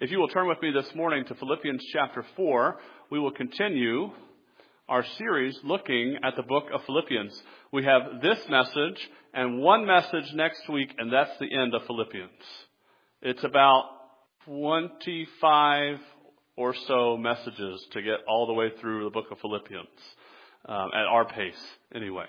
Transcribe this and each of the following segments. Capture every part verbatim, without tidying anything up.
If you will turn with me this morning to Philippians chapter four, we will continue our series looking at the book of Philippians. We have this message and one message next week, and that's the end of Philippians. It's about twenty-five or so messages to get all the way through the book of Philippians, um, at our pace anyway.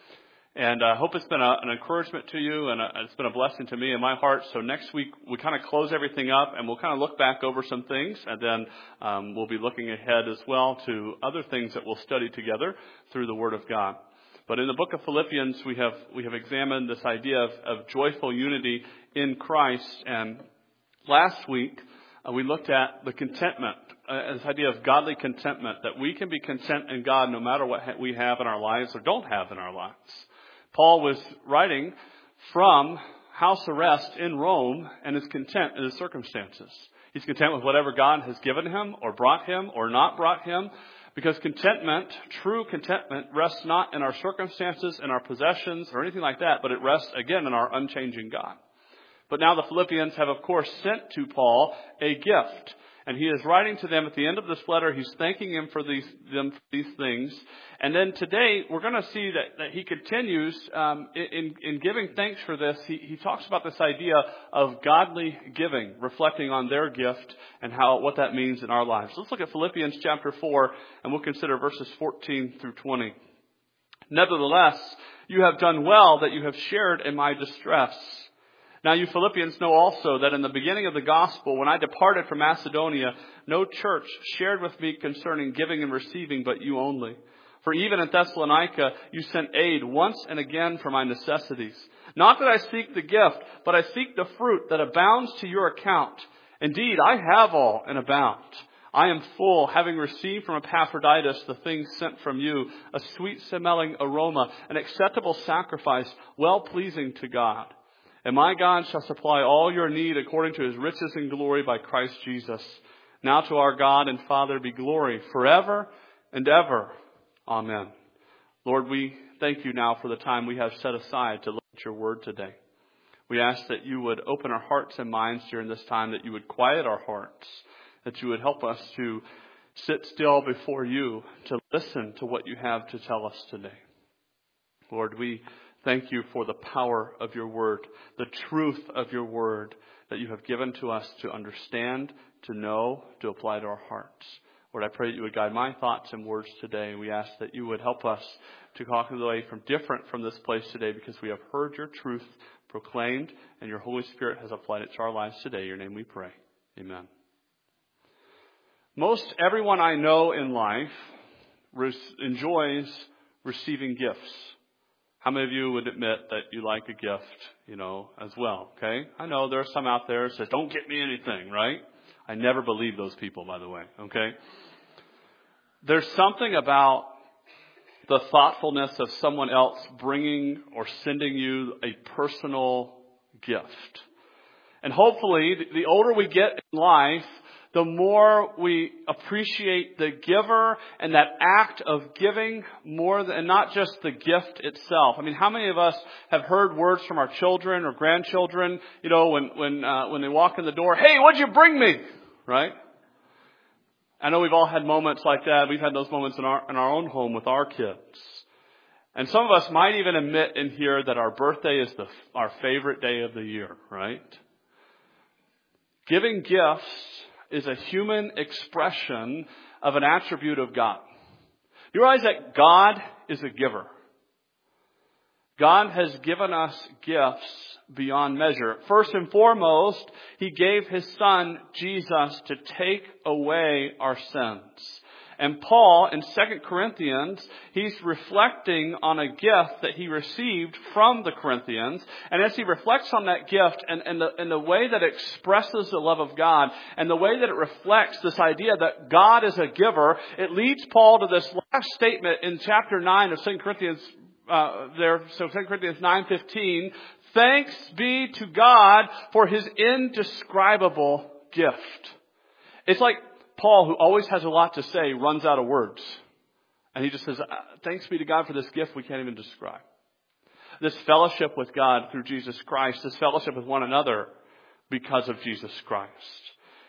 And I hope it's been a, an encouragement to you, and a, it's been a blessing to me and my heart. So next week, we kind of close everything up, and we'll kind of look back over some things, and then um, we'll be looking ahead as well to other things that we'll study together through the Word of God. But in the book of Philippians, we have we have examined this idea of, of joyful unity in Christ. And last week, uh, we looked at the contentment, uh, this idea of godly contentment, that we can be content in God no matter what ha- we have in our lives or don't have in our lives. Paul was writing from house arrest in Rome and is content in his circumstances. He's content with whatever God has given him or brought him or not brought him, because contentment, true contentment, rests not in our circumstances, in our possessions, or anything like that, but it rests, again, in our unchanging God. But now the Philippians have, of course, sent to Paul a gift. And he is writing to them at the end of this letter. He's thanking him for these them for these things. And then today we're going to see that, that he continues um, in, in giving thanks for this. He, he talks about this idea of godly giving, reflecting on their gift and how what that means in our lives. Let's look at Philippians chapter four, and we'll consider verses fourteen through twenty. Nevertheless, you have done well that you have shared in my distress. Now you Philippians know also that in the beginning of the gospel, when I departed from Macedonia, no church shared with me concerning giving and receiving, but you only. For even in Thessalonica, you sent aid once and again for my necessities. Not that I seek the gift, but I seek the fruit that abounds to your account. Indeed, I have all and abound. I am full, having received from Epaphroditus the things sent from you, a sweet-smelling aroma, an acceptable sacrifice, well-pleasing to God. And my God shall supply all your need according to his riches and glory by Christ Jesus. Now to our God and Father be glory forever and ever. Amen. Lord, we thank you now for the time we have set aside to look at your word today. We ask that you would open our hearts and minds during this time, that you would quiet our hearts, that you would help us to sit still before you, to listen to what you have to tell us today. Lord, we thank you for the power of your word, the truth of your word that you have given to us to understand, to know, to apply to our hearts. Lord, I pray that you would guide my thoughts and words today. And we ask that you would help us to walk away from different from this place today, because we have heard your truth proclaimed and your Holy Spirit has applied it to our lives today. In your name we pray. Amen. Most everyone I know in life res- enjoys receiving gifts. How many of you would admit that you like a gift, you know, as well? Okay. I know there are some out there that says, don't get me anything, right? I never believe those people, by the way. Okay. There's something about the thoughtfulness of someone else bringing or sending you a personal gift. And hopefully, the older we get in life, the more we appreciate the giver and that act of giving more than, and not just the gift itself. I mean, how many of us have heard words from our children or grandchildren, you know, when, when, uh, when they walk in the door, hey, what'd you bring me? Right? I know we've all had moments like that. We've had those moments in our, in our own home with our kids. And some of us might even admit in here that our birthday is the, our favorite day of the year, right? Giving gifts is a human expression of an attribute of God. You realize that God is a giver. God has given us gifts beyond measure. First and foremost, he gave his son, Jesus, to take away our sins. And Paul, in Second Corinthians, he's reflecting on a gift that he received from the Corinthians. And as he reflects on that gift and, and, the, and the way that it expresses the love of God and the way that it reflects this idea that God is a giver, it leads Paul to this last statement in chapter nine of Second Corinthians, uh, there, so Second Corinthians nine fifteen. Thanks be to God for his indescribable gift. It's like Paul, who always has a lot to say, runs out of words. And he just says, thanks be to God for this gift we can't even describe. This fellowship with God through Jesus Christ, this fellowship with one another because of Jesus Christ.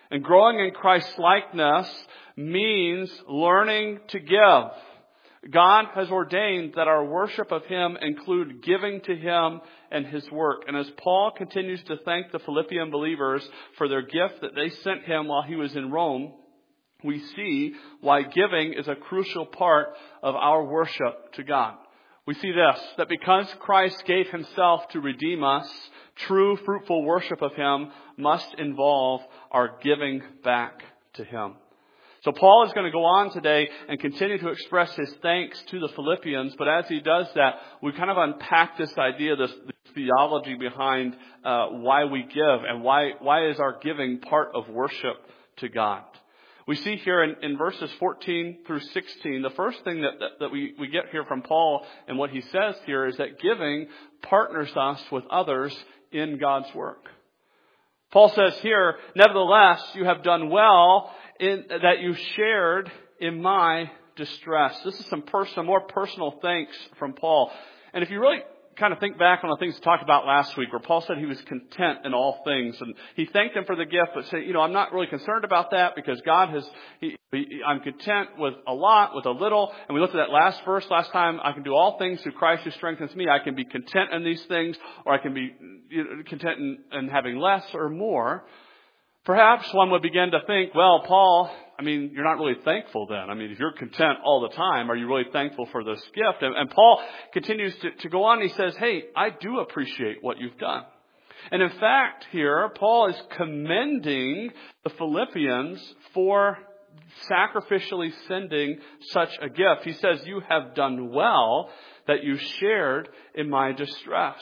And growing in Christ-likeness means learning to give. God has ordained that our worship of Him include giving to Him and His work. And as Paul continues to thank the Philippian believers for their gift that they sent him while he was in Rome, we see why giving is a crucial part of our worship to God. We see this, that because Christ gave Himself to redeem us, true fruitful worship of Him must involve our giving back to Him. So Paul is going to go on today and continue to express his thanks to the Philippians. But as he does that, we kind of unpack this idea, this, this theology behind uh, why we give and why, why is our giving part of worship to God. We see here in, in verses fourteen through sixteen, the first thing that, that, that we, we get here from Paul and what he says here is that giving partners us with others in God's work. Paul says here, nevertheless, you have done well in that you shared in my distress. This is some personal, more personal thanks from Paul. And if you really kind of think back on the things we talked about last week, where Paul said he was content in all things, and he thanked him for the gift, but said, you know, I'm not really concerned about that because God has, he, he, I'm content with a lot, with a little. And we looked at that last verse last time. I can do all things through Christ who strengthens me. I can be content in these things, or I can be you know, content in, in having less or more. Perhaps one would begin to think, well, Paul, I mean, you're not really thankful then. I mean, if you're content all the time, are you really thankful for this gift? And, and Paul continues to, to go on. He says, hey, I do appreciate what you've done. And in fact, here, Paul is commending the Philippians for sacrificially sending such a gift. He says, you have done well that you shared in my distress.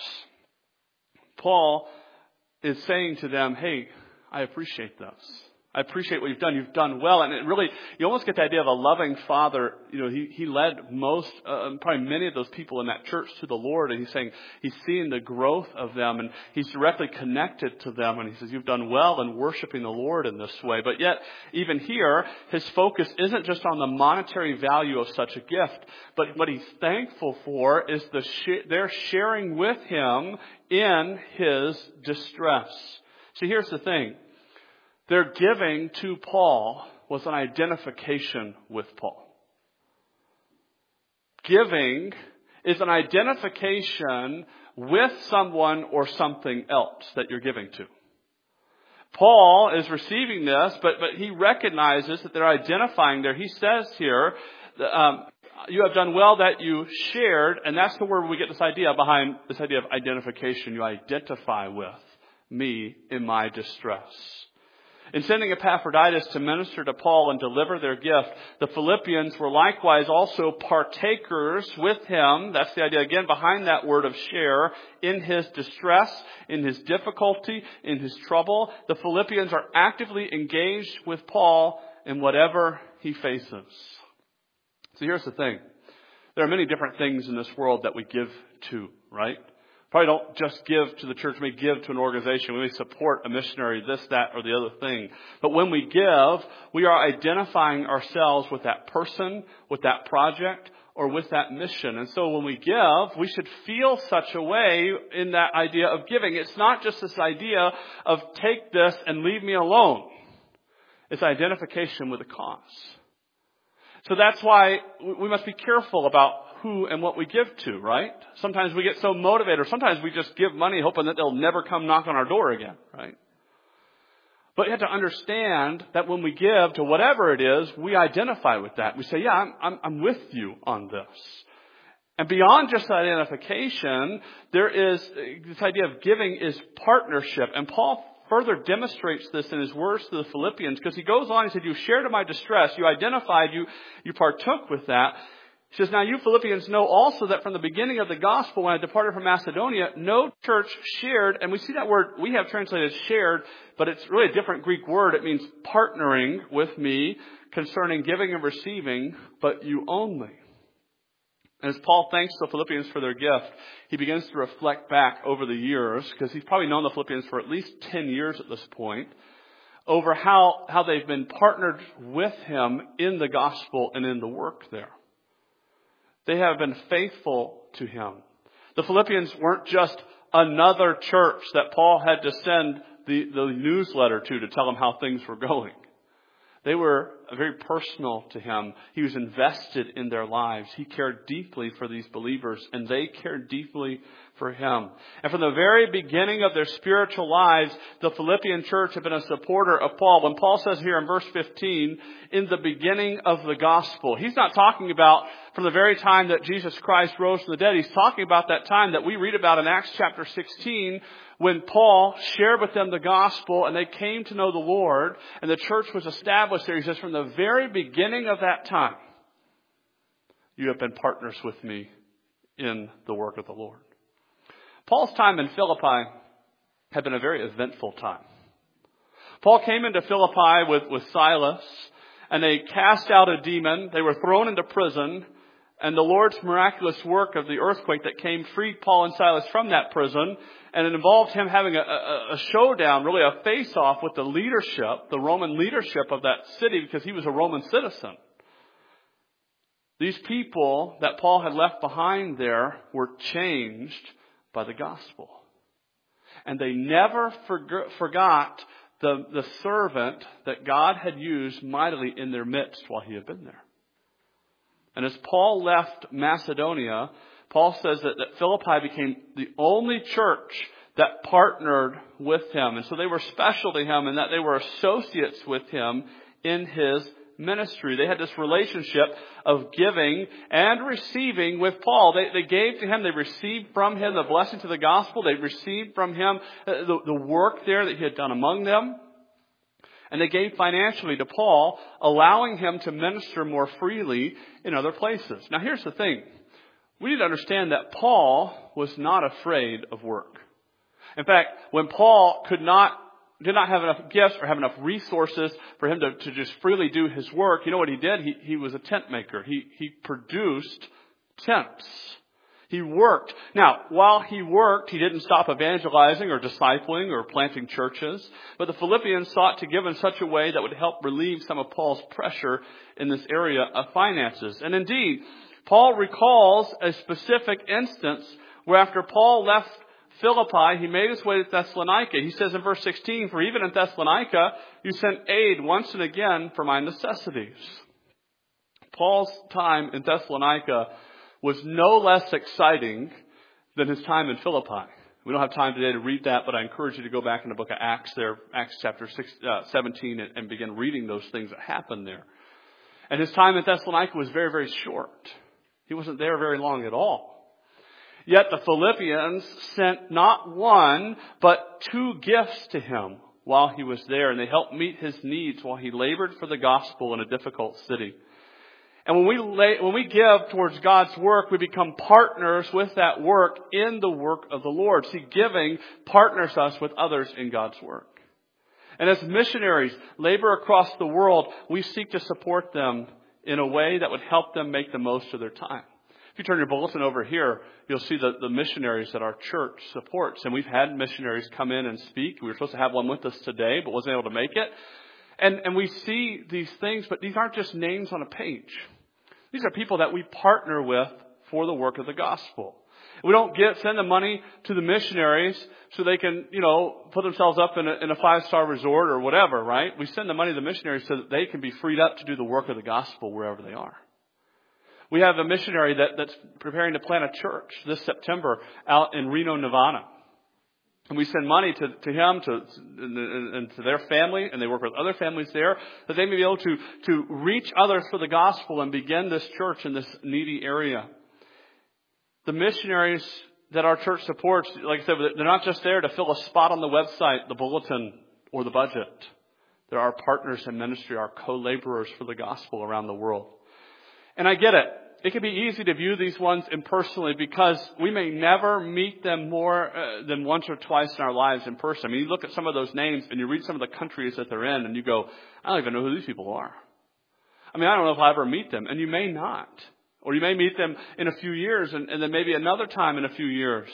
Paul is saying to them, hey, I appreciate this. I appreciate what you've done. You've done well. And it really, you almost get the idea of a loving father. You know, he, he led most, uh, probably many of those people in that church to the Lord. And he's saying, he's seeing the growth of them and he's directly connected to them. And he says, you've done well in worshiping the Lord in this way. But yet, even here, his focus isn't just on the monetary value of such a gift. But what he's thankful for is the sh- they're sharing with him in his distress. See, here's the thing. Their giving to Paul was an identification with Paul. Giving is an identification with someone or something else that you're giving to. Paul is receiving this, but, but he recognizes that they're identifying there. He says here, um, you have done well that you shared, and that's the word we get this idea behind this idea of identification. You identify with me in my distress. In sending Epaphroditus to minister to Paul and deliver their gift, the Philippians were likewise also partakers with him. That's the idea again behind that word of share. In his distress, in his difficulty, in his trouble, the Philippians are actively engaged with Paul in whatever he faces. So here's the thing. There are many different things in this world that we give to, right? Probably don't just give to the church. We may give to an organization. We may support a missionary, this, that, or the other thing. But when we give, we are identifying ourselves with that person, with that project, or with that mission. And so when we give, we should feel such a way in that idea of giving. It's not just this idea of take this and leave me alone. It's identification with a cause. So that's why we must be careful about who and what we give to, right? Sometimes we get so motivated, or sometimes we just give money hoping that they'll never come knock on our door again, right? But you have to understand that when we give to whatever it is, we identify with that. We say, yeah, I'm, I'm, I'm with you on this. And beyond just identification, there is this idea of giving is partnership. And Paul further demonstrates this in his words to the Philippians, because he goes on and said, you shared in my distress, you identified, you, you partook with that. He says, now you Philippians know also that from the beginning of the gospel, when I departed from Macedonia, no church shared, and we see that word, we have translated shared, but it's really a different Greek word. It means partnering with me concerning giving and receiving, but you only. And as Paul thanks the Philippians for their gift, he begins to reflect back over the years, because he's probably known the Philippians for at least ten years at this point, over how, how they've been partnered with him in the gospel and in the work there. They have been faithful to him. The Philippians weren't just another church that Paul had to send the, the newsletter to to tell him how things were going. They were very personal to him. He was invested in their lives. He cared deeply for these believers, and they cared deeply for him. And from the very beginning of their spiritual lives, the Philippian church had been a supporter of Paul. When Paul says here in verse fifteen, in the beginning of the gospel, he's not talking about from the very time that Jesus Christ rose from the dead. He's talking about that time that we read about in Acts chapter sixteen, when Paul shared with them the gospel and they came to know the Lord and the church was established there. He says, from the very beginning of that time, you have been partners with me in the work of the Lord. Paul's time in Philippi had been a very eventful time. Paul came into Philippi with, with Silas, and they cast out a demon. They were thrown into prison, and the Lord's miraculous work of the earthquake that came freed Paul and Silas from that prison, and it involved him having a, a, a showdown, really a face-off with the leadership, the Roman leadership of that city, because he was a Roman citizen. These people that Paul had left behind there were changed by the gospel. And they never forg- forgot the, the servant that God had used mightily in their midst while he had been there. And as Paul left Macedonia, Paul says that, that Philippi became the only church that partnered with him. And so they were special to him in that they were associates with him in his ministry. They had this relationship of giving and receiving with Paul. They, they gave to him, they received from him the blessing to the gospel. They received from him the, the work there that he had done among them. And they gave financially to Paul, allowing him to minister more freely in other places. Now here's the thing. We need to understand that Paul was not afraid of work. In fact, when Paul could not, did not have enough gifts or have enough resources for him to, to just freely do his work, you know what he did? He, he was a tent maker. He, he produced tents. He worked. Now, while he worked, he didn't stop evangelizing or discipling or planting churches. But the Philippians sought to give in such a way that would help relieve some of Paul's pressure in this area of finances. And indeed, Paul recalls a specific instance where after Paul left Philippi, he made his way to Thessalonica. He says in verse sixteen, for even in Thessalonica, you sent aid once and again for my necessities. Paul's time in Thessalonica was no less exciting than his time in Philippi. We don't have time today to read that, but I encourage you to go back in the book of Acts there, Acts chapter six, uh, seventeen, and, and begin reading those things that happened there. And his time in Thessalonica was very, very short. He wasn't there very long at all. Yet the Philippians sent not one, but two gifts to him while he was there, and they helped meet his needs while he labored for the gospel in a difficult city. And when we lay, when we give towards God's work, we become partners with that work in the work of the Lord. See, giving partners us with others in God's work. And as missionaries labor across the world, we seek to support them in a way that would help them make the most of their time. If you turn your bulletin over here, you'll see the, the missionaries that our church supports. And we've had missionaries come in and speak. We were supposed to have one with us today, but wasn't able to make it. And, and we see these things, but these aren't just names on a page. These are people that we partner with for the work of the gospel. We don't get send the money to the missionaries so they can, you know, put themselves up in a, in a five-star resort or whatever, right? We send the money to the missionaries so that they can be freed up to do the work of the gospel wherever they are. We have a missionary that, that's preparing to plant a church this September out in Reno, Nevada. And we send money to, to him to, and, and to their family, and they work with other families there, that they may be able to, to reach others for the gospel and begin this church in this needy area. The missionaries that our church supports, like I said, they're not just there to fill a spot on the website, the bulletin, or the budget. They're our partners in ministry, our co-laborers for the gospel around the world. And I get it. It can be easy to view these ones impersonally because we may never meet them more uh, than once or twice in our lives in person. I mean, you look at some of those names and you read some of the countries that they're in and you go, I don't even know who these people are. I mean, I don't know if I'll ever meet them. And you may not. Or you may meet them in a few years and, and then maybe another time in a few years.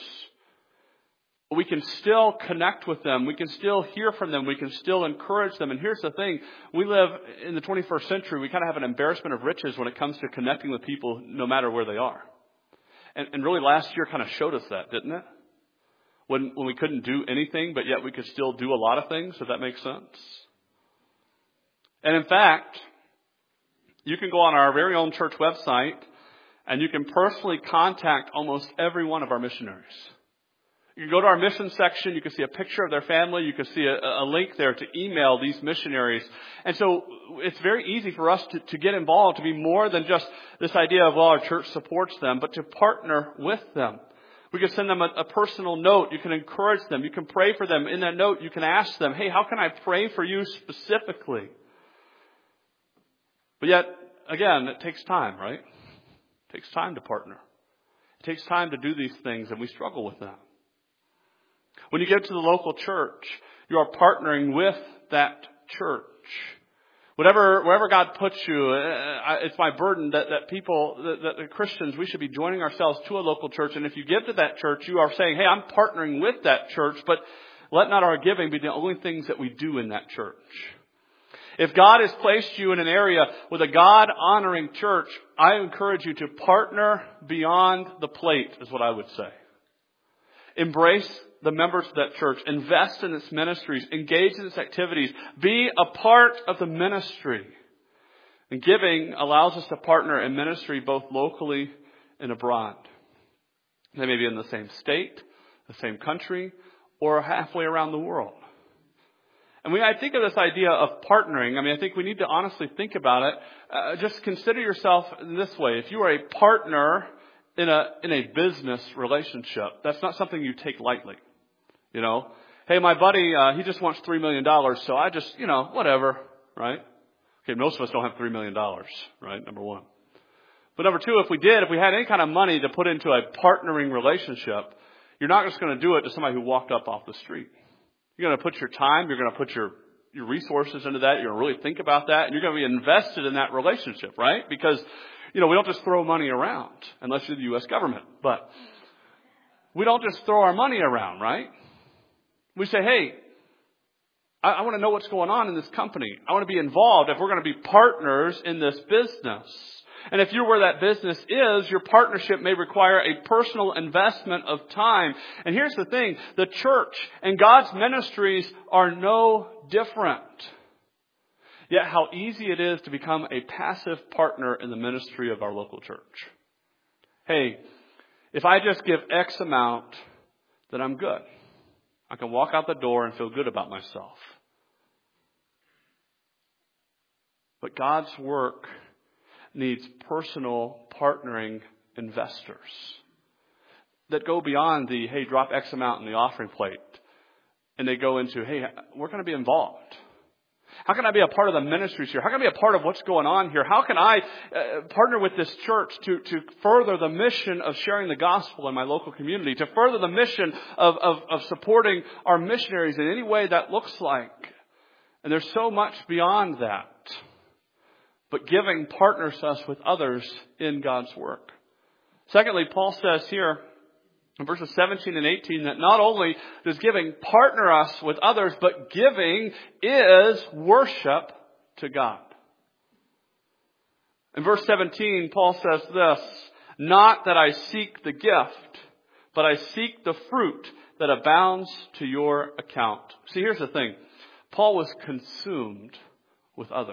But we can still connect with them. We can still hear from them. We can still encourage them. And here's the thing. We live in the twenty-first century. We kind of have an embarrassment of riches when it comes to connecting with people no matter where they are. And, and really last year kind of showed us that, didn't it? when, when we couldn't do anything, but yet we could still do a lot of things. Does that make sense? And in fact, you can go on our very own church website and you can personally contact almost every one of our missionaries. You can go to our mission section. You can see a picture of their family. You can see a, a link there to email these missionaries. And so it's very easy for us to, to get involved, to be more than just this idea of, well, our church supports them, but to partner with them. We can send them a, a personal note. You can encourage them. You can pray for them. In that note, you can ask them, hey, how can I pray for you specifically? But yet, again, it takes time, right? It takes time to partner. It takes time to do these things, and we struggle with that. When you get to the local church, you are partnering with that church. Whatever, wherever God puts you, it's my burden that, that people, that, that the Christians, we should be joining ourselves to a local church. And if you give to that church, you are saying, hey, I'm partnering with that church, but let not our giving be the only things that we do in that church. If God has placed you in an area with a God-honoring church, I encourage you to partner beyond the plate, is what I would say. Embrace the members of that church. Invest in its ministries. Engage in its activities. Be a part of the ministry. And giving allows us to partner in ministry both locally and abroad. They may be in the same state, the same country, or halfway around the world. And when I think of this idea of partnering, I mean, I think we need to honestly think about it. Uh, just consider yourself in this way. If you are a partner in a in a business relationship, that's not something you take lightly. You know, hey, my buddy, uh, he just wants three million dollars, so I just, you know, whatever, right? Okay, most of us don't have three million dollars, right, number one. But number two, if we did, if we had any kind of money to put into a partnering relationship, you're not just going to do it to somebody who walked up off the street. You're going to put your time, you're going to put your, your resources into that, you're going to really think about that, and you're going to be invested in that relationship, right? Because, you know, we don't just throw money around, unless you're the U S government, but we don't just throw our money around, right? We say, hey, I, I want to know what's going on in this company. I want to be involved if we're going to be partners in this business. And if you're where that business is, your partnership may require a personal investment of time. And here's the thing, the church and God's ministries are no different. Yet how easy it is to become a passive partner in the ministry of our local church. Hey, if I just give X amount, then I'm good. I can walk out the door and feel good about myself. But God's work needs personal partnering investors that go beyond the, hey, drop X amount in the offering plate. And they go into, hey, we're going to be involved. How can I be a part of the ministries here? How can I be a part of what's going on here? How can I uh, partner with this church to, to further the mission of sharing the gospel in my local community, to further the mission of, of, of supporting our missionaries in any way that looks like? And there's so much beyond that. But giving partners us with others in God's work. Secondly, Paul says here in verses seventeen and eighteen that not only does giving partner us with others, but giving is worship to God. In verse seventeen, Paul says this, not that I seek the gift, but I seek the fruit that abounds to your account. See, here's the thing. Paul was consumed with others.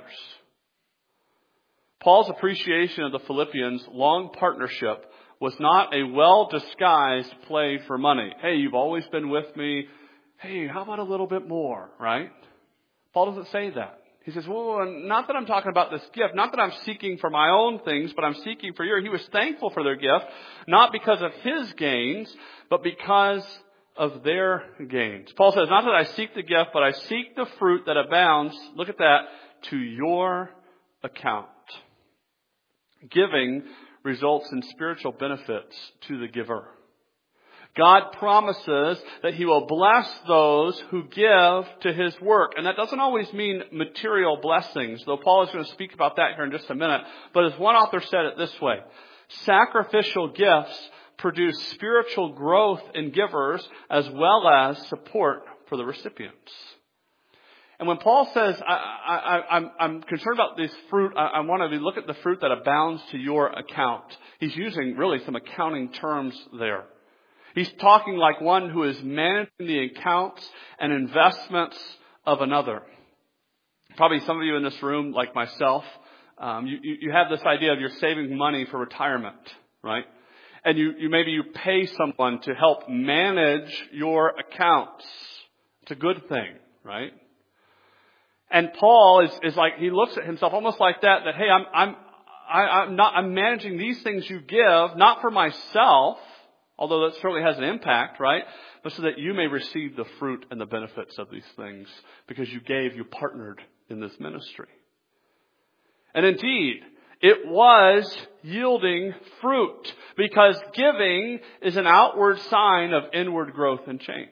Paul's appreciation of the Philippians' long partnership was not a well-disguised play for money. Hey, you've always been with me. Hey, how about a little bit more, right? Paul doesn't say that. He says, well, not that I'm talking about this gift, not that I'm seeking for my own things, but I'm seeking for yours. He was thankful for their gift, not because of his gains, but because of their gains. Paul says, not that I seek the gift, but I seek the fruit that abounds, look at that, to your account. Giving results in spiritual benefits to the giver. God promises that He will bless those who give to His work. And that doesn't always mean material blessings, though Paul is going to speak about that here in just a minute. But as one author said it this way, sacrificial gifts produce spiritual growth in givers as well as support for the recipients. And when Paul says, I, I, I'm, I'm concerned about this fruit, I, I want to look at the fruit that abounds to your account. He's using really some accounting terms there. He's talking like one who is managing the accounts and investments of another. Probably some of you in this room, like myself, um, you, you have this idea of you're saving money for retirement, right? And you, you maybe you pay someone to help manage your accounts. It's a good thing, right? And Paul is, is like, he looks at himself almost like that, that, hey, I'm, I'm, I, I'm not, I'm managing these things you give, not for myself, although that certainly has an impact, right? But so that you may receive the fruit and the benefits of these things because you gave, you partnered in this ministry. And indeed, it was yielding fruit because giving is an outward sign of inward growth and change.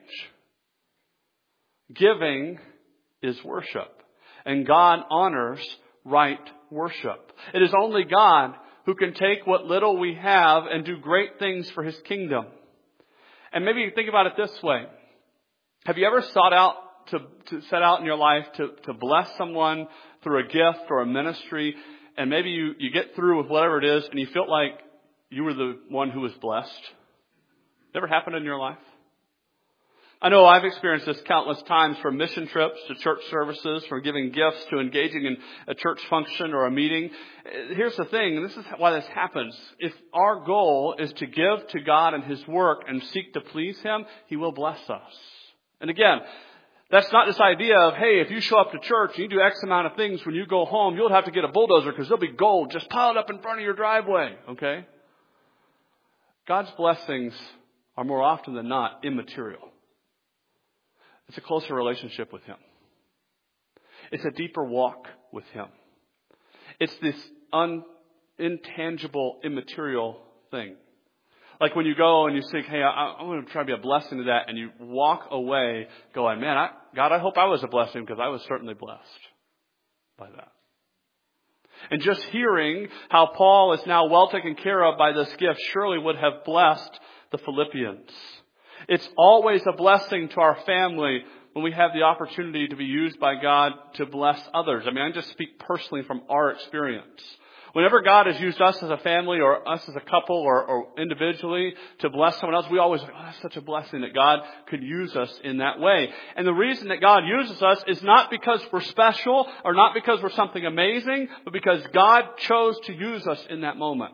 Giving is worship, and God honors right worship. It is only God who can take what little we have and do great things for His kingdom. And maybe you think about it this way. Have you ever sought out to, to set out in your life to, to bless someone through a gift or a ministry, and maybe you, you get through with whatever it is and you felt like you were the one who was blessed? Ever happened in your life? I know I've experienced this countless times, from mission trips to church services, from giving gifts to engaging in a church function or a meeting. Here's the thing, and this is why this happens. If our goal is to give to God and His work and seek to please Him, He will bless us. And again, that's not this idea of, hey, if you show up to church and you do X amount of things, when you go home, you'll have to get a bulldozer because there'll be gold just piled up in front of your driveway, okay? God's blessings are more often than not immaterial. It's a closer relationship with Him. It's a deeper walk with Him. It's this un, intangible, immaterial thing. Like when you go and you think, hey, I, I'm going to try to be a blessing to that, and you walk away going, man, I, God, I hope I was a blessing, because I was certainly blessed by that. And just hearing how Paul is now well taken care of by this gift surely would have blessed the Philippians. It's always a blessing to our family when we have the opportunity to be used by God to bless others. I mean, I just speak personally from our experience. Whenever God has used us as a family or us as a couple or, or individually to bless someone else, we always think, oh, that's such a blessing that God could use us in that way. And the reason that God uses us is not because we're special or not because we're something amazing, but because God chose to use us in that moment.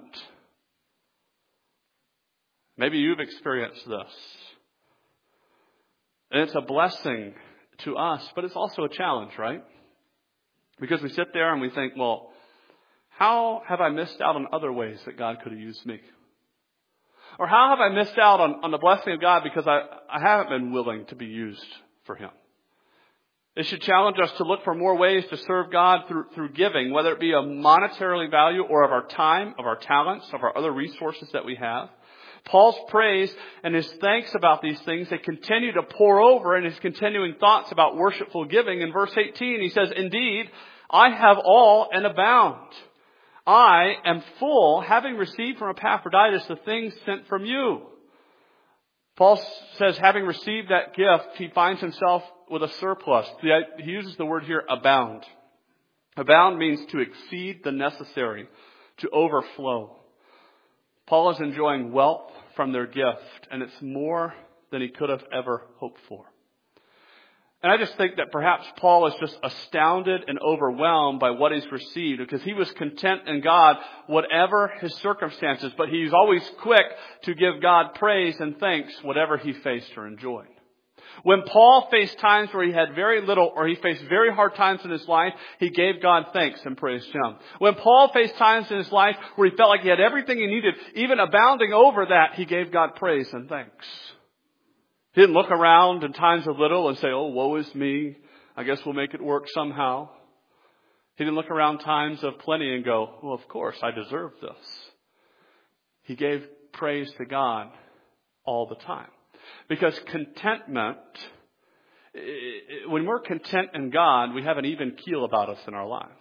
Maybe you've experienced this. And it's a blessing to us, but it's also a challenge, right? Because we sit there and we think, well, how have I missed out on other ways that God could have used me? Or how have I missed out on, on the blessing of God because I, I haven't been willing to be used for Him? It should challenge us to look for more ways to serve God through, through giving, whether it be of monetarily value or of our time, of our talents, of our other resources that we have. Paul's praise and his thanks about these things, they continue to pour over in his continuing thoughts about worshipful giving. In verse eighteen, he says, indeed, I have all and abound. I am full, having received from Epaphroditus the things sent from you. Paul says, having received that gift, he finds himself with a surplus. He uses the word here, abound. Abound means to exceed the necessary, to overflow. Paul is enjoying wealth from their gift, and it's more than he could have ever hoped for. And I just think that perhaps Paul is just astounded and overwhelmed by what he's received, because he was content in God, whatever his circumstances, but he's always quick to give God praise and thanks, whatever he faced or enjoyed. When Paul faced times where he had very little, or he faced very hard times in his life, he gave God thanks and praised Him. When Paul faced times in his life where he felt like he had everything he needed, even abounding over that, he gave God praise and thanks. He didn't look around in times of little and say, oh, woe is me. I guess we'll make it work somehow. He didn't look around times of plenty and go, well, of course, I deserve this. He gave praise to God all the time. Because contentment, when we're content in God, we have an even keel about us in our lives.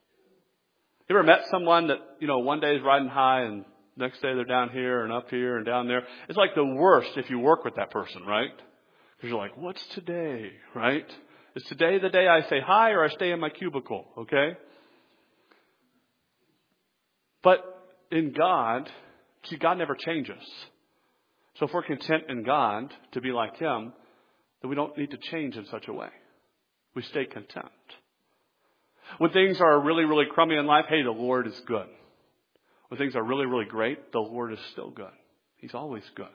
You ever met someone that, you know, one day is riding high and next day they're down here and up here and down there? It's like the worst if you work with that person, right? Because you're like, what's today, right? Is today the day I say hi or I stay in my cubicle, okay? But in God, see, God never changes. So if we're content in God to be like Him, then we don't need to change in such a way. We stay content. When things are really, really crummy in life, hey, the Lord is good. When things are really, really great, the Lord is still good. He's always good.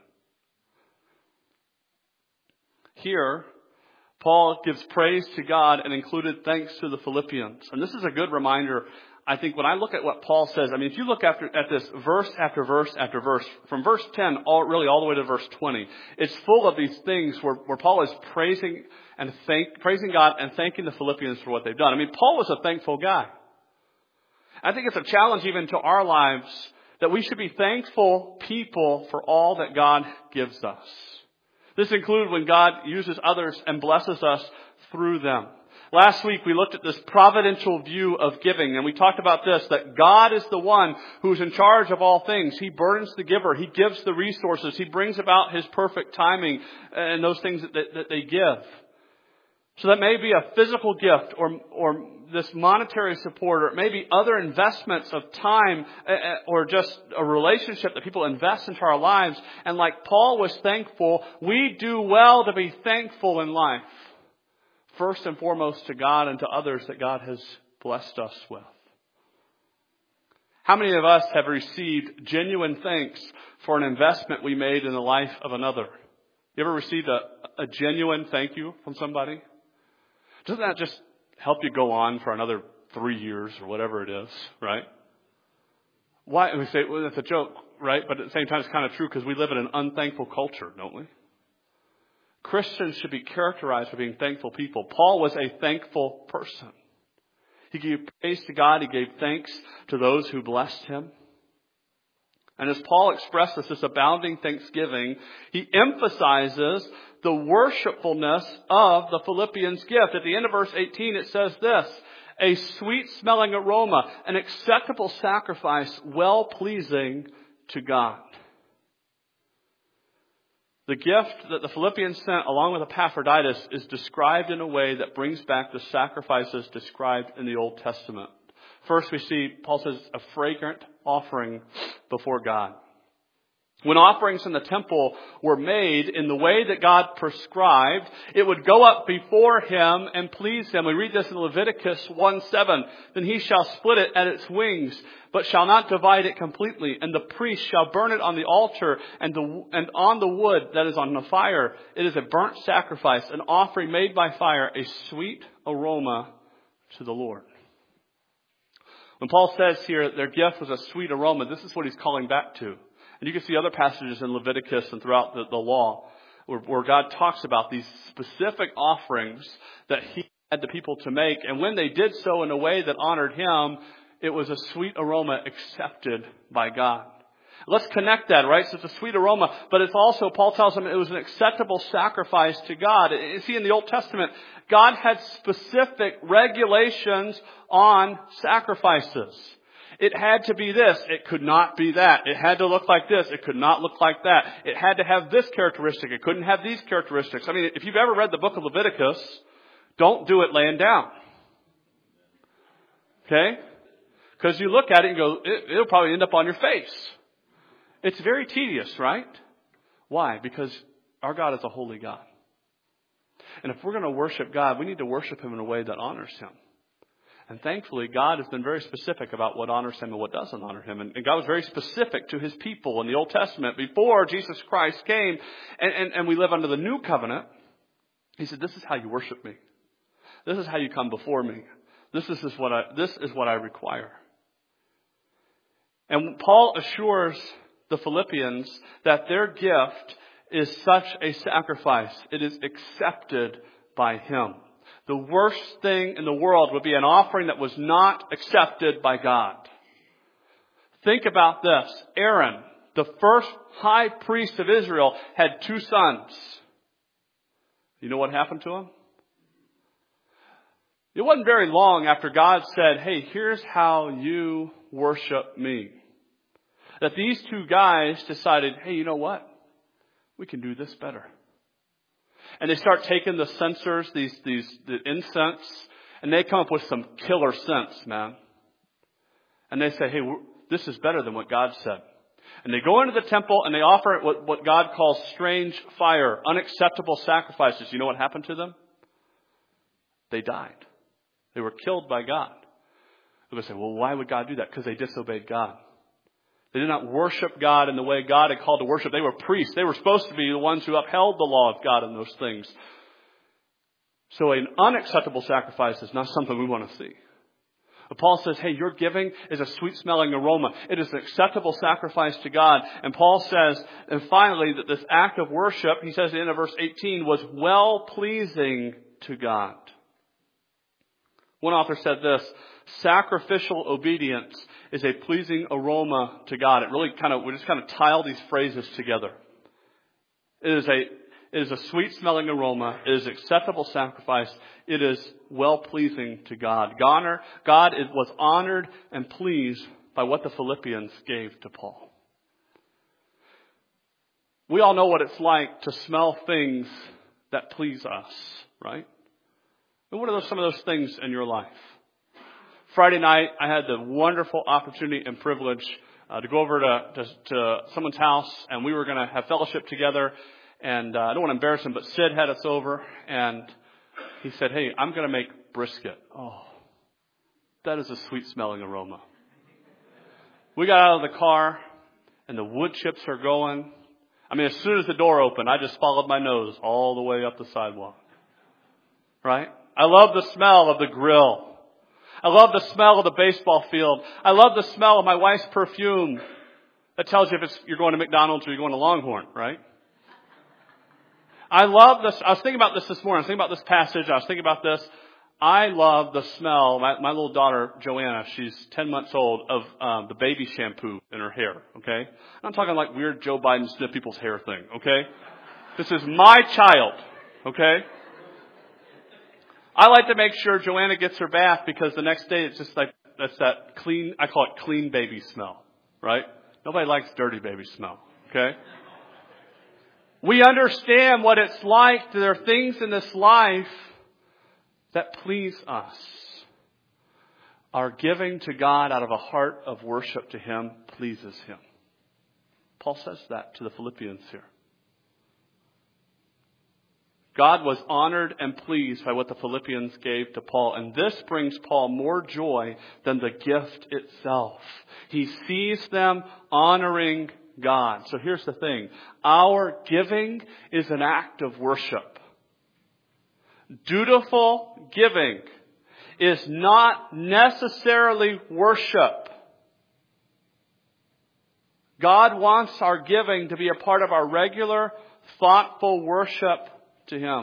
Here, Paul gives praise to God and included thanks to the Philippians. And this is a good reminder. I think when I look at what Paul says, I mean, if you look after, at this verse after verse after verse, from verse ten all, really all the way to verse twenty, it's full of these things where, where Paul is praising and thank, praising God and thanking the Philippians for what they've done. I mean, Paul was a thankful guy. I think it's a challenge even to our lives that we should be thankful people for all that God gives us. This includes when God uses others and blesses us through them. Last week we looked at this providential view of giving, and we talked about this, that God is the one who's in charge of all things. He burdens the giver. He gives the resources. He brings about His perfect timing and those things that, that, that they give. So that may be a physical gift or, or this monetary support, or it may be other investments of time or just a relationship that people invest into our lives. And like Paul was thankful, we do well to be thankful in life. First and foremost to God and to others that God has blessed us with. How many of us have received genuine thanks for an investment we made in the life of another? You ever received a, a genuine thank you from somebody? Doesn't that just help you go on for another three years or whatever it is, right? Why? And we say, well, that's a joke, right? But at the same time, it's kind of true because we live in an unthankful culture, don't we? Christians should be characterized by being thankful people. Paul was a thankful person. He gave praise to God. He gave thanks to those who blessed him. And as Paul expresses this abounding thanksgiving, he emphasizes the worshipfulness of the Philippians' gift. At the end of verse eighteen, it says this, a sweet-smelling aroma, an acceptable sacrifice, well-pleasing to God. The gift that the Philippians sent along with Epaphroditus is described in a way that brings back the sacrifices described in the Old Testament. First we see, Paul says, a fragrant offering before God. When offerings in the temple were made in the way that God prescribed, it would go up before Him and please Him. We read this in Leviticus one seven. Then he shall split it at its wings, but shall not divide it completely. And the priest shall burn it on the altar and, the, and on the wood that is on the fire. It is a burnt sacrifice, an offering made by fire, a sweet aroma to the Lord. When Paul says here that their gift was a sweet aroma, this is what he's calling back to. And you can see other passages in Leviticus and throughout the, the law where, where God talks about these specific offerings that He had the people to make. And when they did so in a way that honored Him, it was a sweet aroma accepted by God. Let's connect that, right? So it's a sweet aroma, but it's also, Paul tells them, it was an acceptable sacrifice to God. You see, in the Old Testament, God had specific regulations on sacrifices. It had to be this. It could not be that. It had to look like this. It could not look like that. It had to have this characteristic. It couldn't have these characteristics. I mean, if you've ever read the book of Leviticus, don't do it laying down. Okay? Because you look at it and go, it, it'll probably end up on your face. It's very tedious, right? Why? Because our God is a holy God. And if we're going to worship God, we need to worship Him in a way that honors Him. And thankfully, God has been very specific about what honors Him and what doesn't honor Him. And, and God was very specific to His people in the Old Testament before Jesus Christ came and, and, and we live under the new covenant. He said, this is how you worship me. This is how you come before me. This is, this is what I, this is what I require. And Paul assures the Philippians that their gift is such a sacrifice. It is accepted by Him. The worst thing in the world would be an offering that was not accepted by God. Think about this. Aaron, the first high priest of Israel, had two sons. You know what happened to him? It wasn't very long after God said, hey, here's how you worship me, that these two guys decided, hey, you know what? We can do this better. And they start taking the censers, these, these, the incense, and they come up with some killer scents, man. And they say, hey, this is better than what God said. And they go into the temple and they offer what, what God calls strange fire, unacceptable sacrifices. You know what happened to them? They died. They were killed by God. They say, well, why would God do that? Because they disobeyed God. They did not worship God in the way God had called to worship. They were priests. They were supposed to be the ones who upheld the law of God in those things. So an unacceptable sacrifice is not something we want to see. But Paul says, hey, your giving is a sweet-smelling aroma. It is an acceptable sacrifice to God. And Paul says, and finally, that this act of worship, he says at the end of verse eighteen, was well-pleasing to God. One author said this, sacrificial obedience is a pleasing aroma to God. It really kind of, we just kind of tie all these phrases together. It is a, it is a sweet-smelling aroma. It is acceptable sacrifice. It is well-pleasing to God. God, God was honored and pleased by what the Philippians gave to Paul. We all know what it's like to smell things that please us, right? And what are those, some of those things in your life? Friday night, I had the wonderful opportunity and privilege uh, to go over to, to, to someone's house, and we were going to have fellowship together. And uh, I don't want to embarrass him, but Sid had us over, and he said, hey, I'm going to make brisket. Oh, that is a sweet-smelling aroma. We got out of the car, and the wood chips are going. I mean, as soon as the door opened, I just followed my nose all the way up the sidewalk. Right? I love the smell of the grill. I love the smell of the baseball field. I love the smell of my wife's perfume. That tells you if it's, you're going to McDonald's or you're going to Longhorn, right? I love this. I was thinking about this this morning. I was thinking about this passage. I was thinking about this. I love the smell. My, my little daughter, Joanna, she's ten months old, of um, the baby shampoo in her hair, okay? I'm talking like weird Joe Biden sniff people's hair thing, okay? This is my child, okay? I like to make sure Joanna gets her bath because the next day it's just like, that's that clean, I call it clean baby smell, right? Nobody likes dirty baby smell, okay? We understand what it's like. There are things in this life that please us. Our giving to God out of a heart of worship to Him pleases Him. Paul says that to the Philippians here. God was honored and pleased by what the Philippians gave to Paul. And this brings Paul more joy than the gift itself. He sees them honoring God. So here's the thing. Our giving is an act of worship. Dutiful giving is not necessarily worship. God wants our giving to be a part of our regular, thoughtful worship to Him.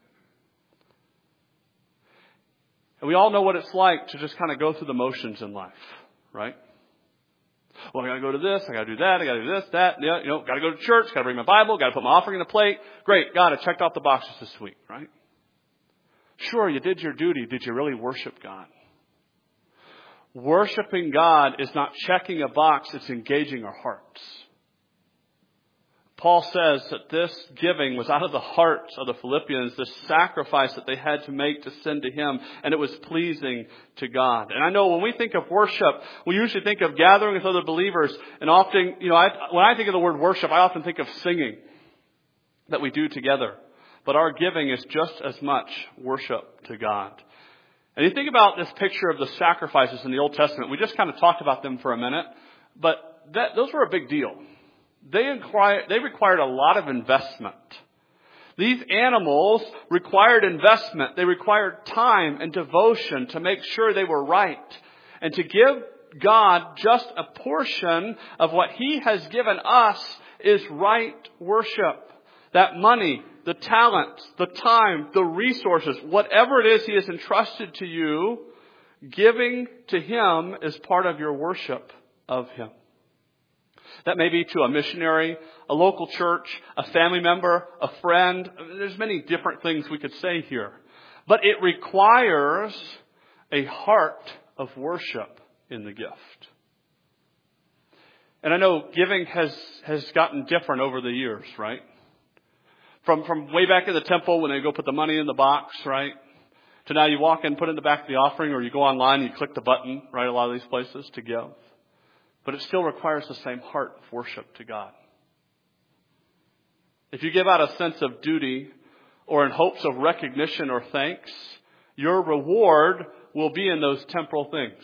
And we all know what it's like to just kind of go through the motions in life, right? Well, I got to go to this, I got to do that, I got to do this, that, yeah, you know, got to go to church, got to bring my Bible, got to put my offering in the plate. Great, God, I checked off the boxes this week, right? Sure, you did your duty. Did you really worship God? Worshiping God is not checking a box, it's engaging our hearts. Paul says that this giving was out of the hearts of the Philippians, this sacrifice that they had to make to send to Him, and it was pleasing to God. And I know when we think of worship, we usually think of gathering with other believers, and often, you know, I, when I think of the word worship, I often think of singing that we do together. But our giving is just as much worship to God. And you think about this picture of the sacrifices in the Old Testament. We just kind of talked about them for a minute, but that, those were a big deal. They, inquire, they required a lot of investment. These animals required investment. They required time and devotion to make sure they were right. And to give God just a portion of what He has given us is right worship. That money, the talents, the time, the resources, whatever it is He has entrusted to you, giving to Him is part of your worship of Him. That may be to a missionary, a local church, a family member, a friend. There's many different things we could say here. But it requires a heart of worship in the gift. And I know giving has, has gotten different over the years, right? From from way back in the temple when they go put the money in the box, right? To now you walk in, put it in the back of the offering, or you go online and you click the button, right? A lot of these places to give. But it still requires the same heart of worship to God. If you give out a sense of duty or in hopes of recognition or thanks, your reward will be in those temporal things.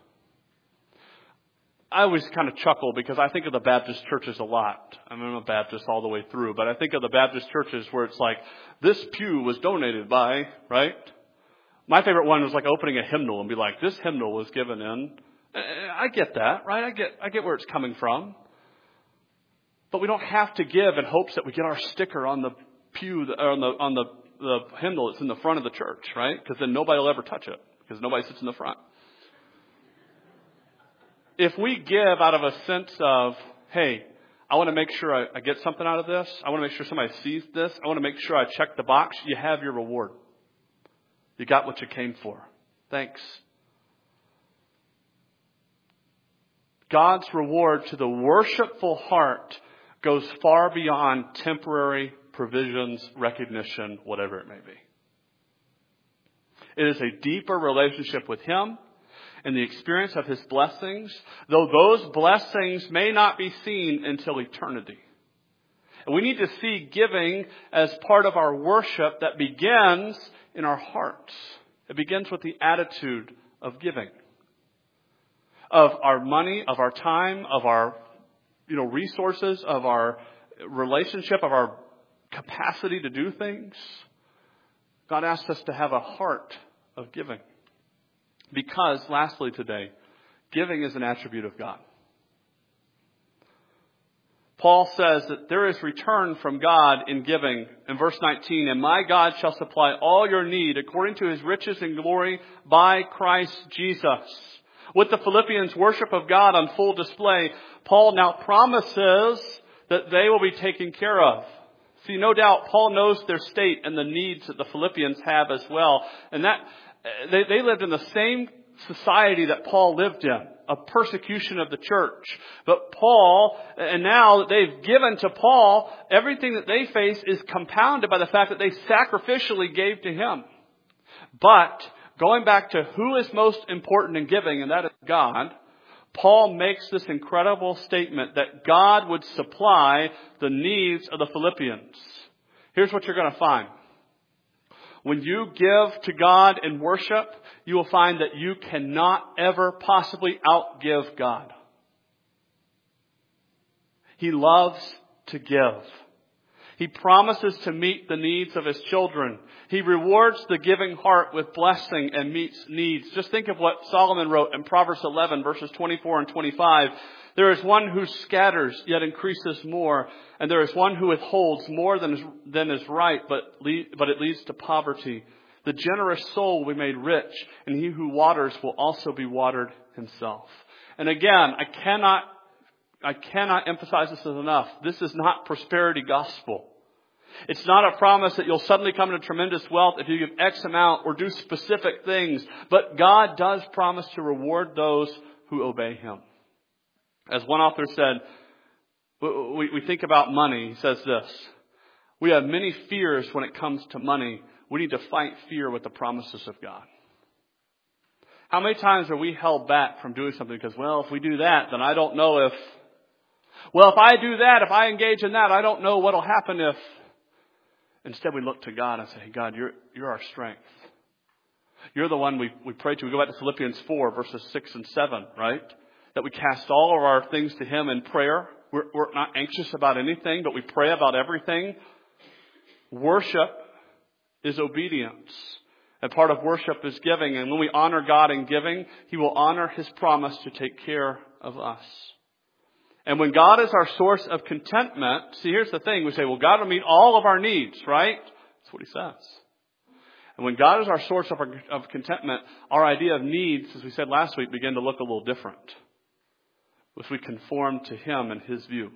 I always kind of chuckle because I think of the Baptist churches a lot. I mean, I'm a Baptist all the way through, but I think of the Baptist churches where it's like, this pew was donated by, right? My favorite one was like opening a hymnal and be like, this hymnal was given in. I get that, right? I get, I get where it's coming from. But we don't have to give in hopes that we get our sticker on the pew, or on the, on the, the hymnal that's in the front of the church, right? Because then nobody will ever touch it because nobody sits in the front. If we give out of a sense of, hey, I want to make sure I, I get something out of this. I want to make sure somebody sees this. I want to make sure I check the box. You have your reward. You got what you came for. Thanks. God's reward to the worshipful heart goes far beyond temporary provisions, recognition, whatever it may be. It is a deeper relationship with Him and the experience of His blessings, though those blessings may not be seen until eternity. And we need to see giving as part of our worship that begins in our hearts. It begins with the attitude of giving. Of our money, of our time, of our you know, resources, of our relationship, of our capacity to do things. God asks us to have a heart of giving. Because, lastly today, giving is an attribute of God. Paul says that there is return from God in giving. In verse nineteen, and my God shall supply all your need according to His riches and glory by Christ Jesus. With the Philippians' worship of God on full display, Paul now promises that they will be taken care of. See, no doubt Paul knows their state and the needs that the Philippians have as well. And that they, they lived in the same society that Paul lived in, a persecution of the church. But Paul, and now that they've given to Paul, everything that they face is compounded by the fact that they sacrificially gave to him. But going back to who is most important in giving, and that is God, Paul makes this incredible statement that God would supply the needs of the Philippians. Here's what you're going to find. When you give to God in worship, you will find that you cannot ever possibly outgive God. He loves to give. He promises to meet the needs of His children. He rewards the giving heart with blessing and meets needs. Just think of what Solomon wrote in Proverbs eleven, verses twenty-four and twenty-five. There is one who scatters, yet increases more. And there is one who withholds more than is, than is right, but, le- but it leads to poverty. The generous soul will be made rich, and he who waters will also be watered himself. And again, I cannot I cannot emphasize this enough. This is not prosperity gospel. It's not a promise that you'll suddenly come into tremendous wealth if you give X amount or do specific things. But God does promise to reward those who obey Him. As one author said, we, we think about money. He says this: we have many fears when it comes to money. We need to fight fear with the promises of God. How many times are we held back from doing something because, well, if we do that, then I don't know if... Well, if I do that, if I engage in that, I don't know what will happen if... Instead, we look to God and say, hey, God, you're, you're our strength. You're the one we, we pray to. We go back to Philippians four, verses six and seven, right? That we cast all of our things to Him in prayer. We're, we're not anxious about anything, but we pray about everything. Worship is obedience. And part of worship is giving. And when we honor God in giving, He will honor His promise to take care of us. And when God is our source of contentment, see, here's the thing. We say, well, God will meet all of our needs, right? That's what He says. And when God is our source of, our, of contentment, our idea of needs, as we said last week, begin to look a little different. If we conform to Him and His view.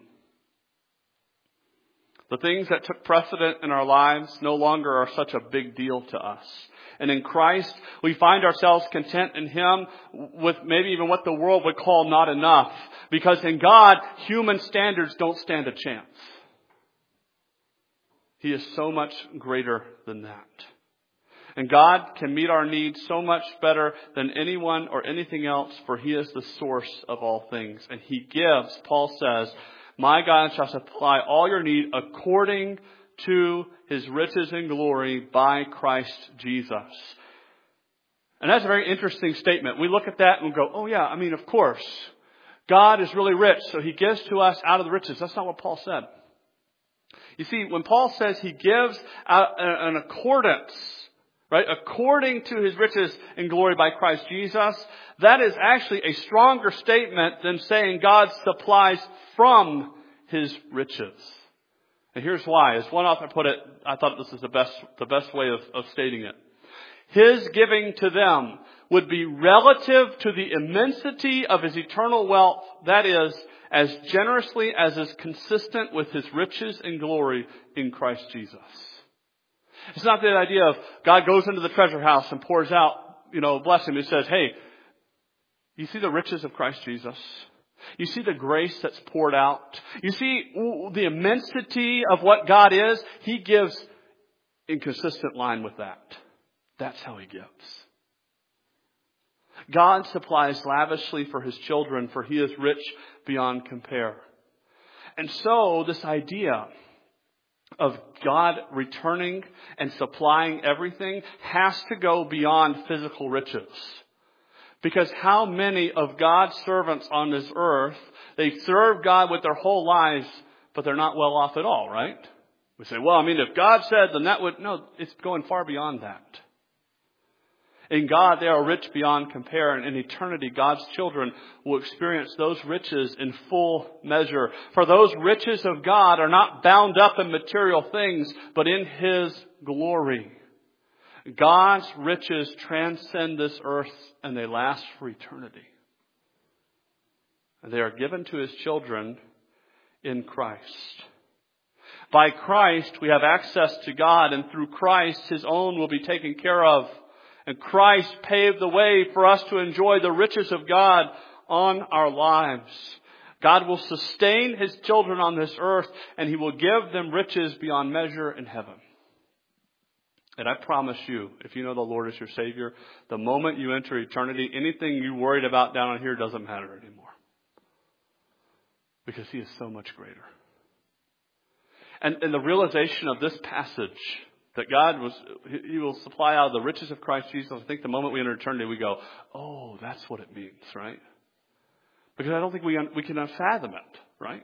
The things that took precedent in our lives no longer are such a big deal to us. And in Christ, we find ourselves content in Him with maybe even what the world would call not enough. Because in God, human standards don't stand a chance. He is so much greater than that. And God can meet our needs so much better than anyone or anything else, for He is the source of all things. And He gives, Paul says, my God shall supply all your need according to His riches and glory by Christ Jesus. And that's a very interesting statement. We look at that and go, oh yeah, I mean, of course, God is really rich, so He gives to us out of the riches. That's not what Paul said. You see, when Paul says He gives out an accordance, right, according to His riches and glory by Christ Jesus, that is actually a stronger statement than saying God supplies from His riches. And here's why. As one author put it, I thought this is the best, the best way of, of stating it. His giving to them would be relative to the immensity of His eternal wealth, that is, as generously as is consistent with His riches and glory in Christ Jesus. It's not the idea of God goes into the treasure house and pours out, you know, blessing. He says, hey, you see the riches of Christ Jesus? You see the grace that's poured out? You see the immensity of what God is? He gives in consistent line with that. That's how He gives. God supplies lavishly for His children, for He is rich beyond compare. And so this idea of God returning and supplying everything has to go beyond physical riches. Because how many of God's servants on this earth, they serve God with their whole lives, but they're not well off at all, right? We say, well, I mean, if God said, then that would... No, it's going far beyond that. In God, they are rich beyond compare. And in eternity, God's children will experience those riches in full measure. For those riches of God are not bound up in material things, but in His glory. God's riches transcend this earth and they last for eternity. And they are given to His children in Christ. By Christ, we have access to God, and through Christ, His own will be taken care of. And Christ paved the way for us to enjoy the riches of God on our lives. God will sustain His children on this earth, and He will give them riches beyond measure in heaven. And I promise you, if you know the Lord as your Savior, the moment you enter eternity, anything you worried about down on here doesn't matter anymore. Because He is so much greater. And, and the realization of this passage, that God was, He will supply out of the riches of Christ Jesus. I think the moment we enter eternity, we go, oh, that's what it means, right? Because I don't think we we can fathom it, right?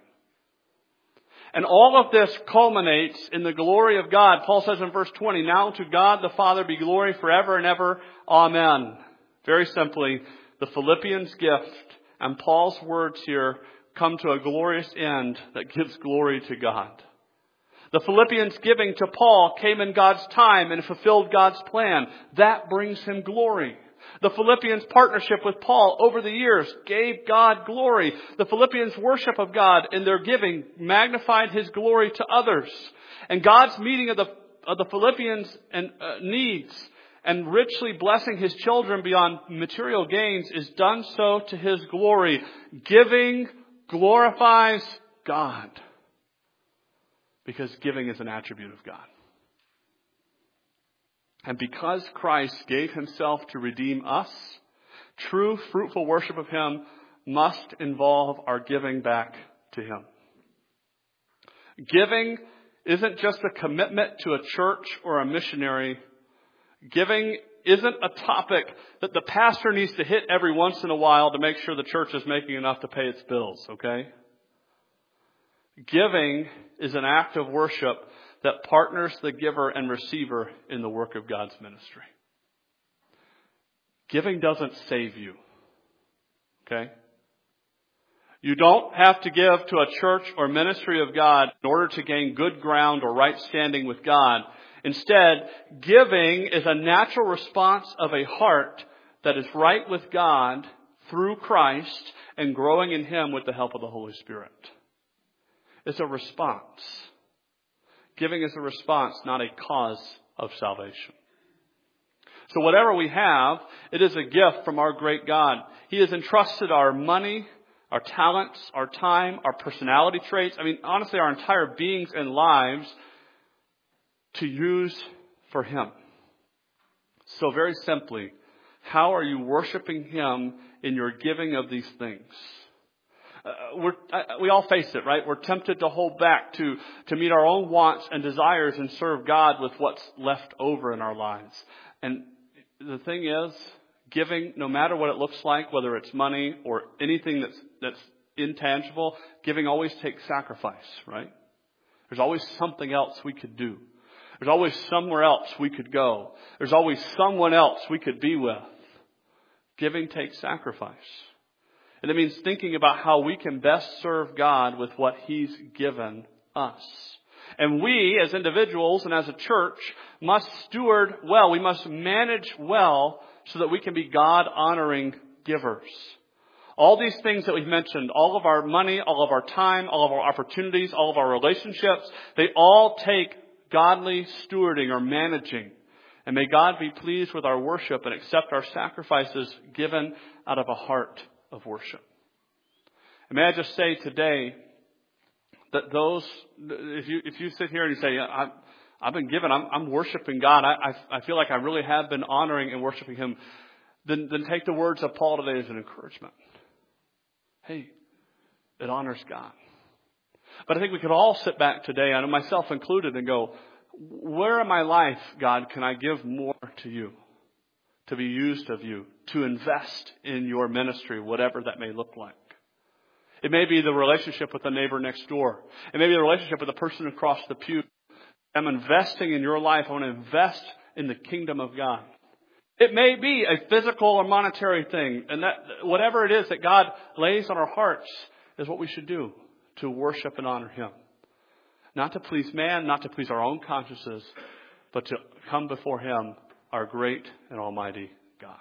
And all of this culminates in the glory of God. Paul says in verse twenty, now to God the Father be glory forever and ever. Amen. Very simply, the Philippians gift and Paul's words here come to a glorious end that gives glory to God. The Philippians giving to Paul came in God's time and fulfilled God's plan. That brings Him glory. The Philippians' partnership with Paul over the years gave God glory. The Philippians' worship of God in their giving magnified His glory to others. And God's meeting of the, of the Philippians' and, uh, needs and richly blessing His children beyond material gains is done so to His glory. Giving glorifies God. Because giving is an attribute of God. And because Christ gave Himself to redeem us, true fruitful worship of Him must involve our giving back to Him. Giving isn't just a commitment to a church or a missionary. Giving isn't a topic that the pastor needs to hit every once in a while to make sure the church is making enough to pay its bills, okay? Giving is an act of worship that partners the giver and receiver in the work of God's ministry. Giving doesn't save you. Okay? You don't have to give to a church or ministry of God in order to gain good ground or right standing with God. Instead, giving is a natural response of a heart that is right with God through Christ and growing in Him with the help of the Holy Spirit. It's a response. Giving is a response, not a cause of salvation. So whatever we have, it is a gift from our great God. He has entrusted our money, our talents, our time, our personality traits, I mean, honestly, our entire beings and lives to use for Him. So very simply, how are you worshiping Him in your giving of these things? Uh, we're, uh, we all face it, right? We're tempted to hold back, to, to meet our own wants and desires and serve God with what's left over in our lives. And the thing is, giving, no matter what it looks like, whether it's money or anything that's, that's intangible, giving always takes sacrifice, right? There's always something else we could do. There's always somewhere else we could go. There's always someone else we could be with. Giving takes sacrifice. And it means thinking about how we can best serve God with what He's given us. And we, as individuals and as a church, must steward well. We must manage well so that we can be God-honoring givers. All these things that we've mentioned, all of our money, all of our time, all of our opportunities, all of our relationships, they all take godly stewarding or managing. And may God be pleased with our worship and accept our sacrifices given out of a heart of worship. And may I just say today that those, if you if you sit here and you say, I've, I've been given, I'm, I'm worshiping God, I, I I feel like I really have been honoring and worshiping Him, then then take the words of Paul today as an encouragement. Hey, it honors God. But I think we could all sit back today, and myself included, and go, where in my life, God, can I give more to you? To be used of you, to invest in your ministry, whatever that may look like. It may be the relationship with the neighbor next door. It may be the relationship with the person across the pew. I'm investing in your life. I want to invest in the kingdom of God. It may be a physical or monetary thing. And that whatever it is that God lays on our hearts is what we should do to worship and honor Him. Not to please man, not to please our own consciences, but to come before Him, our great and almighty God.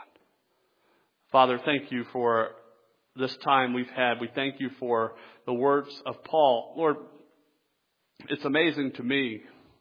Father, thank you for this time we've had. We thank you for the words of Paul. Lord, it's amazing to me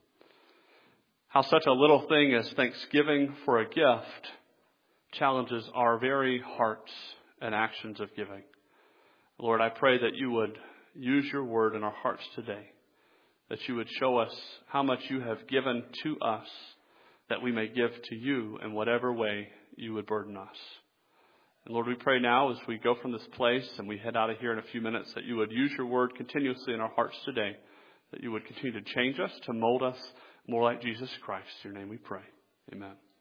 how such a little thing as thanksgiving for a gift challenges our very hearts and actions of giving. Lord, I pray that you would use your word in our hearts today, that you would show us how much you have given to us, that we may give to you in whatever way you would burden us. And Lord, we pray now as we go from this place and we head out of here in a few minutes, that you would use your word continuously in our hearts today, that you would continue to change us, to mold us more like Jesus Christ. In your name we pray. Amen.